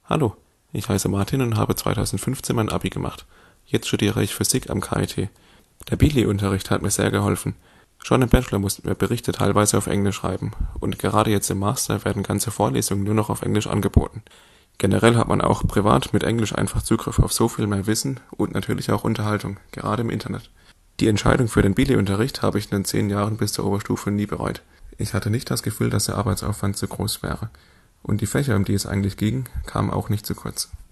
Hallo, ich heiße Martin und habe 2015 mein Abi gemacht. Jetzt studiere ich Physik am KIT. Der Billy-Unterricht hat mir sehr geholfen. Schon im Bachelor mussten wir Berichte teilweise auf Englisch schreiben und gerade jetzt im Master werden ganze Vorlesungen nur noch auf Englisch angeboten. Generell hat man auch privat mit Englisch einfach Zugriff auf so viel mehr Wissen und natürlich auch Unterhaltung, gerade im Internet. Die Entscheidung für den Billy-Unterricht habe ich in den 10 Jahren bis zur Oberstufe nie bereut. Ich hatte nicht das Gefühl, dass der Arbeitsaufwand zu groß wäre. Und die Fächer, um die es eigentlich ging, kamen auch nicht zu kurz.